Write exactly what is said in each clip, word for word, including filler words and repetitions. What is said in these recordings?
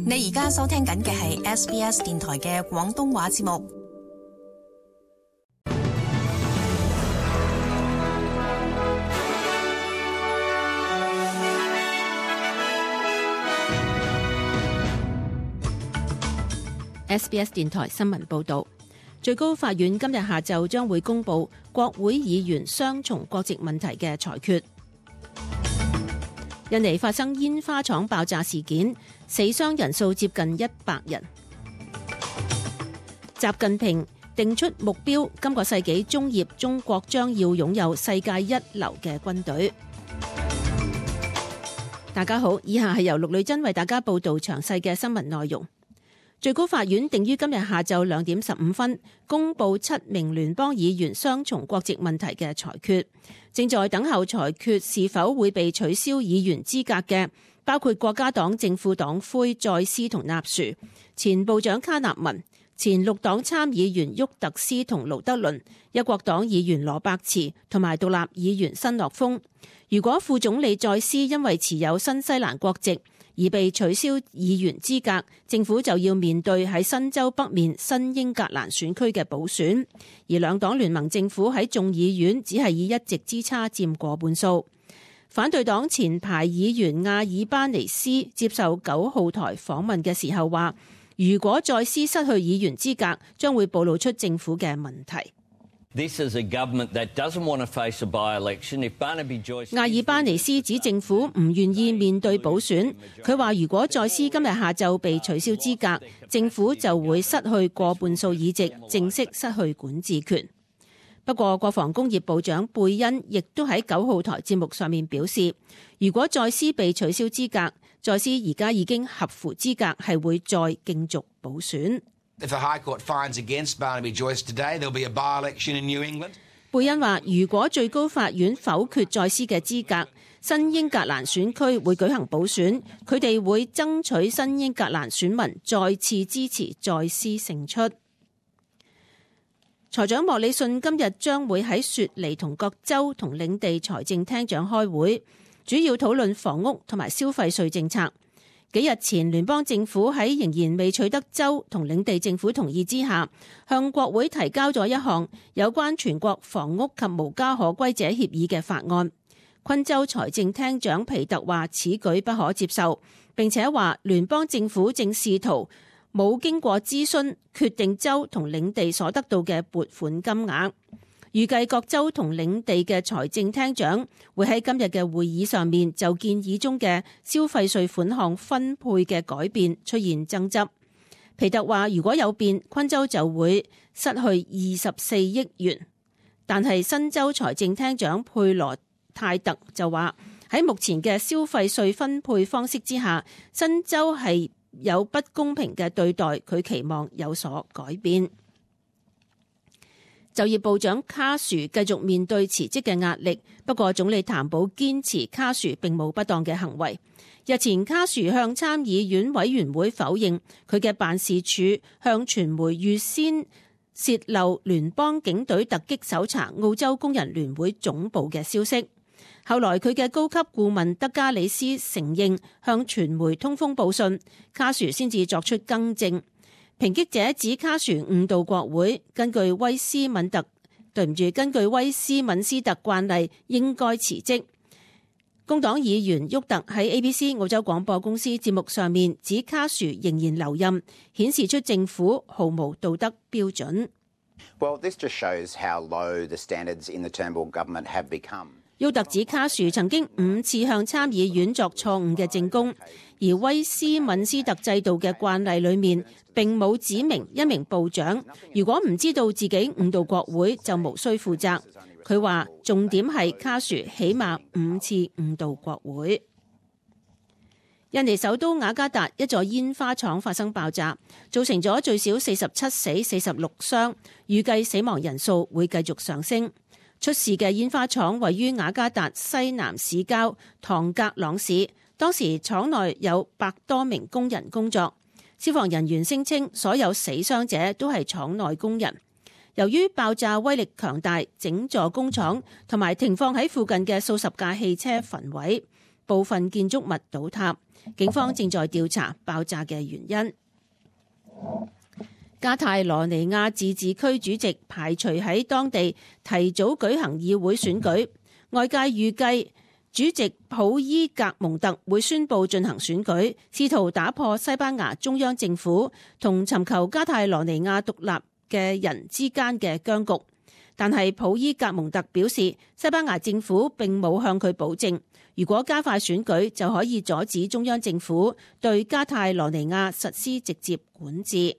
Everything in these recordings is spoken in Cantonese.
你而家收聽緊嘅係 S B S 電台嘅廣東話節目。 S B S 電台新聞報道，最高法院今日下晝將會公布國會議員雙重國籍問題嘅裁決。印尼發生煙花廠爆炸事件，死傷人數接近一百人。習近平定出目標，今個世紀中葉中國將要擁有世界一流嘅軍隊。大家好，以下係由陸女珍為大家報道詳細嘅新聞內容。最高法院定於今日下晝兩點十五分公布七名聯邦議員雙重國籍問題嘅裁決，正在等候裁決是否會被取消議員資格嘅，包括國家黨政府黨魁再斯同納殊、前部長卡納文、前綠黨參議員沃特斯同盧德倫、一國黨議員羅伯茨同埋獨立議員辛諾峰。如果副總理再斯因為持有新西蘭國籍而被取消議員資格，政府就要面對喺新州北面新英格蘭選區嘅補選，而兩黨聯盟政府喺眾議院只係以一席之差佔過半數。反對黨前排議員阿爾巴尼斯接受九號台訪問嘅時候話，如果再斯失去議員資格，將會暴露出政府嘅問題。阿爾巴尼斯指政府唔願意面對補選，佢話如果再斯今日下晝被取消資格，政府就會失去過半數議席，正式失去管治權。不過國防工業部長貝恩亦都喺九號台節目上面表示，如果再斯被取消資格，再斯而家已經合乎資格，係會再競逐補選。 If the High Court finds against Barnaby Joyce today, there'll be a by-election in New England. 貝恩話，如果最高法院否決再斯嘅資格，新英格蘭選區會舉行補選，佢哋會爭取新英格蘭選民再次支持再斯勝出。財長莫里遜今日將會喺雪梨同各州同領地財政廳長開會，主要討論房屋同埋消費稅政策。幾日前，聯邦政府喺仍然未取得州同領地政府同意之下，向國會提交咗一項有關全國房屋及無家可歸者協議嘅法案。昆州財政廳長皮特話此舉不可接受，並且話聯邦政府正試圖冇經過諮詢決定州同領地所得到嘅撥款金額。預計各州同領地嘅財政廳長會喺今日嘅會議上面就建議中嘅消費稅款項分配嘅改變出現爭執。皮特話如果有變，昆州就會失去二十四億元。但係新州財政廳長佩羅泰特就話喺目前嘅消費稅分配方式之下，新州係有不公平嘅對待，佢期望有所改變。就業部長卡殊繼續面對辭職嘅壓力，不過總理譚寶堅持卡殊並冇不當嘅行為。日前卡殊向參議院委員會否認佢嘅辦事處向傳媒預先洩漏聯邦警隊突擊搜查澳洲工人聯會總部嘅消息。後來佢嘅高級顧問德加里斯承認向傳媒通風報信，卡殊先至作出更正。抨擊者指卡殊誤導國會，根據威斯敏特對唔住，根據威斯敏斯特慣例應該辭職。工黨議員沃特喺 A B C 澳洲廣播公司節目上面指卡殊仍然留任，顯示出政府毫無道德標準。 Well, this just shows how low the standards in the Turnbull government have become. 沃特指卡殊曾經五次向參議院作錯誤嘅證供，而威斯敏斯特制度嘅慣例裏面並冇指明一名部長如果唔知道自己誤導國會就無需負責。佢話重點係卡殊起碼五次誤導國會。印尼首都雅加達一座煙花廠發生爆炸，造成咗最少四十七死四十六傷，預計死亡人數會繼續上升。出事嘅煙花廠位於雅加達西南市郊唐格朗市，當時廠內有百多名工人工作。消防人員聲稱所有死傷者都係廠內工人。由於爆炸威力強大，整座工廠同埋停放喺附近嘅數十架汽車焚毀。 部分建築物倒塌。警方正在調查爆炸嘅原因。加泰羅尼亞自治區主席排除喺當地提早舉行議會選舉，外界預計主席普伊格蒙特會宣布進行選舉，試圖打破西班牙中央政府同尋求加泰羅尼亞獨立嘅人之間嘅僵局。但係普伊格蒙特表示，西班牙政府並冇向佢保證，如果加快選舉就可以阻止中央政府對加泰羅尼亞實施直接管治。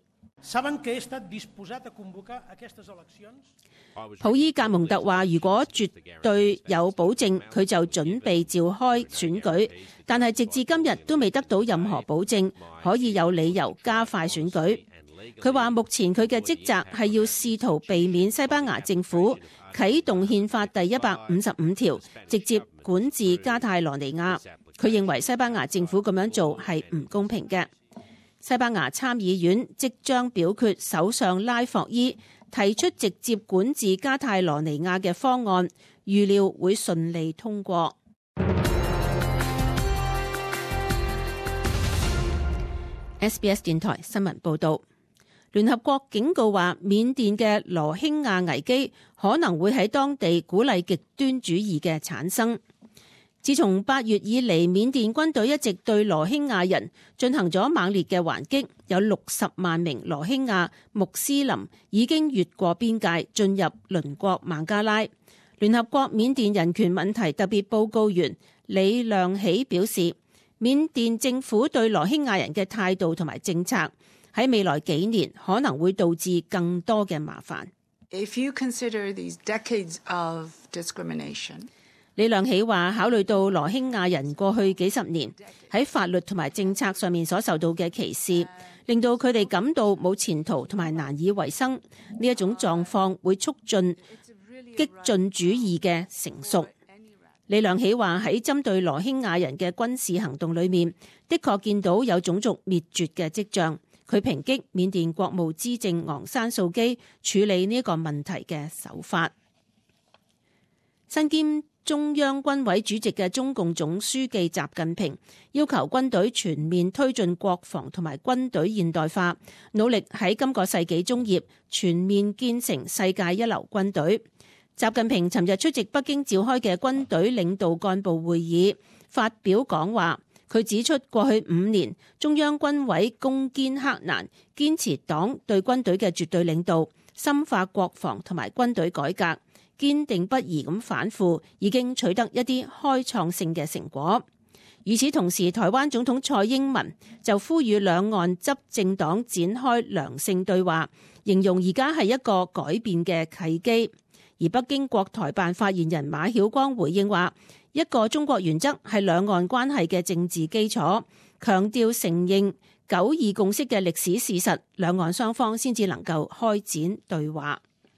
普伊格蒙特話，如果絕對有保證，佢就準備召開選舉，但係直至今日都未得到任何保證可以有理由加快選舉。佢話目前佢嘅職責係要試圖避免西班牙政府啟動憲法第一百五十五條，直接管治加泰羅尼亞。佢認為西班牙政府咁樣做係唔公平嘅。西班牙參議院即將表決首相拉霍伊提出直接管治加泰羅尼亞嘅方案，預料會順利通過。S B S 電台新聞報道。聯合國警告話，緬甸嘅羅興亞危機可能會喺當地鼓勵極端主義嘅產生。自從八月以嚟，緬甸軍隊一直對羅興亞人進行咗猛烈嘅還擊，有六十萬名羅興亞穆斯林已經越過邊界進入鄰國孟加拉。聯合國緬甸人權問題特別報告員李亮喜表示，緬甸政府對羅興亞人嘅態度同埋政策喺未來幾年可能會導致更多嘅麻煩。 If you consider these decades of discrimination, 李亮喜話，考慮到羅興亞人過去幾十年喺法律同埋政策上面所受到嘅歧視，令到佢哋感到冇前途同埋難以為生，呢一種狀況會促進激進主義嘅成熟。李亮喜話，喺針對羅興亞人嘅軍事行動裏面，的確見到有種族滅絕嘅跡象。佢抨擊緬甸國務資政昂山素基處理呢個問題嘅手法。身兼中央軍委主席嘅中共總書記習近平要求軍隊全面推進國防同埋軍隊現代化，努力喺今個世紀中葉全面建成世界一流軍隊。習近平尋日出席北京召開嘅軍隊領導幹部會議，發表講話。佢指出，過去五年中央軍委攻堅克難，堅持黨對軍隊嘅絕對領導，深化國防同埋軍隊改革，堅定不移咁反腐，已經取得一啲開創性嘅成果。與此同時，台灣總統蔡英文就呼籲兩岸執政黨展開良性對話，形容而家係一個改變嘅契機。而北京國台辦發言人馬曉光回應話，一個中國原則係兩岸關係嘅政治基礎，強調承認九二共識嘅歷史事實，兩岸雙方先至能夠開展對話。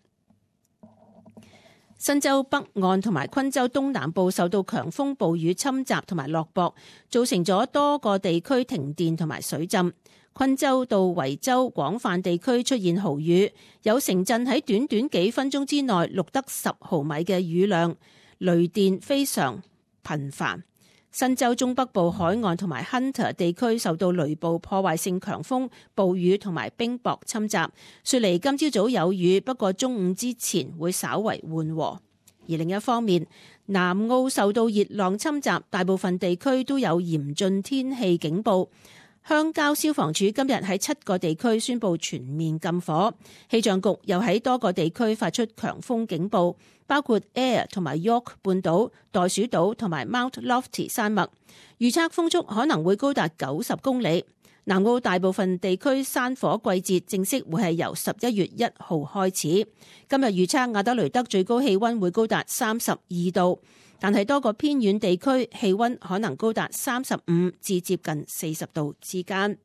新州北岸同埋昆州東南部受到強風暴雨侵襲同埋落雹，造成咗多個地區停電同埋水浸。昆州到維州廣泛地區出現豪雨，有城鎮喺短短幾分鐘之內錄得十毫米嘅雨量，雷電非常頻繁。新州中北部海岸同埋 Hunter 地區受到雷暴破壞性強風、暴雨同埋冰雹侵襲。雪梨今朝早有雨，不過中午之前會稍為緩和。而另一方面，南澳受到熱浪侵襲，大部分地區都有嚴峻天氣警報。鄉郊消防處今日喺七個地區宣布全面禁火，氣象局又喺多個地區發出強風警報，包括 Eyre 同埋 York 半島、袋鼠島同埋 Mount Lofty 山脈，預測風速可能會高達九十公里。南澳大部分地區山火季節正式會係由十一月一號開始。今日預測亞德雷德最高氣溫會高達三十二度。但係多個偏遠地區氣溫可能高達三十五至接近四十度之間。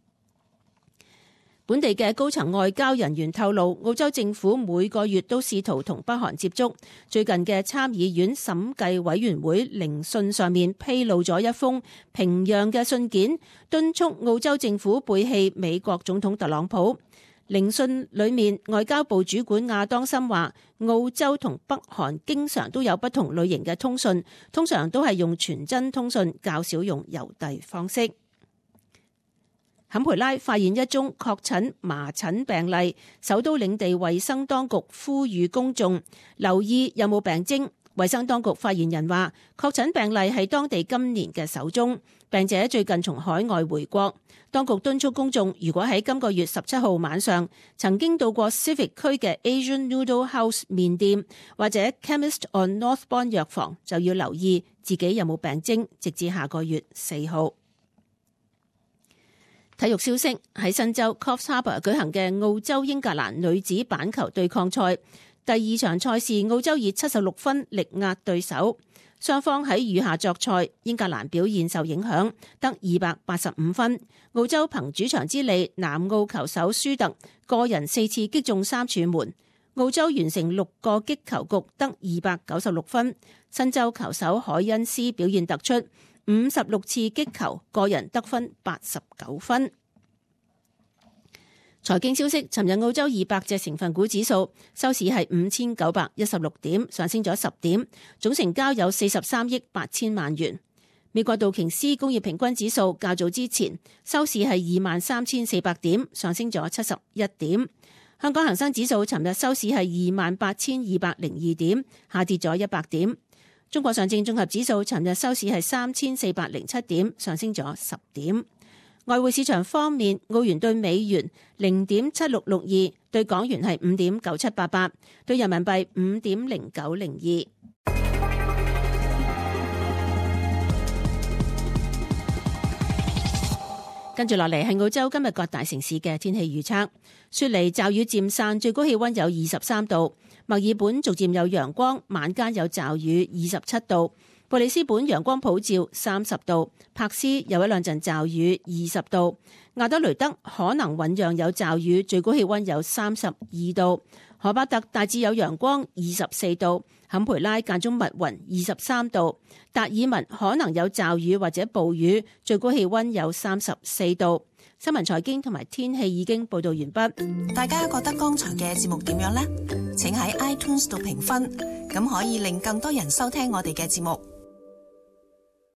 本地嘅高層外交人員透露，澳洲政府每個月都試圖同北韓接觸。最近嘅參議院審計委員會聆訊上面披露咗一封平壤嘅信件，敦促澳洲政府背棄美國總統特朗普。 聆訊裏面，外交部主管亞當森話，澳洲同北韓經常都有不同類型嘅通訊，通常都係用傳真通訊，較少用郵遞方式。坎培拉發現一宗確診麻疹病例，首都領地衛生當局呼籲公眾留意有冇病徵。衛生當局發言人話，確診病例係當地今年嘅首宗，病者最近從海外回國。當局敦促公眾，如果喺今個月十七號晚上曾經到過 Civic 區嘅 Asian Noodle House 麵店或者 Chemist on Northbourne 藥房，就要留意自己有冇病徵，直至下個月四號。體育消息，喺新州 Coffs Harbour 舉行嘅澳洲英格蘭女子板球對抗賽，第二場賽事澳洲以七十六分力壓對手。雙方喺雨下作賽，英格蘭表現受影響，得二百八十五分。澳洲憑主場之利，南澳球手舒特個人四次擊中三柱門，澳洲完成六個擊球局，得二百九十六分。新州球手海恩斯表現突出，五十六次擊球，個人得分八十九分。財經消息，尋日澳洲二百隻成分股指數收市係五千九百一十六點，上升咗十點，總成交有四十三億八千萬元。美國道瓊斯工業平均指數較早之前收市係二萬三千四百點，上升咗七十一點。香港恒生指數尋日收市係二萬八千二百零二點，下跌咗一百點。中國上證綜合指數尋日收市係三千四百零七點，上升咗十點。外匯市場方面，澳元對美元零點七六六二，對港元係五點九七八八，對人民幣五點零九零二。跟住落嚟係澳洲今日各大城市嘅天氣預測：雪梨驟雨漸散，最高氣溫有二十三度；墨爾本逐漸有陽光，晚間有驟雨，二十七度。布里斯本陽光普照，三十度；柏斯有一兩陣驟雨，二十度；亞德雷德可能醞釀有驟雨，最高氣溫有三十二度；荷巴特大致有陽光，二十四度；坎培拉間中密雲，二十三度；達爾文可能有驟雨或者暴雨，最高氣溫有三十四度。新聞財經同埋天氣已經報道完畢。 大家覺得剛才嘅節目點樣呢？請喺 iTunes 度評分，咁可以令更多人收聽我哋嘅節目。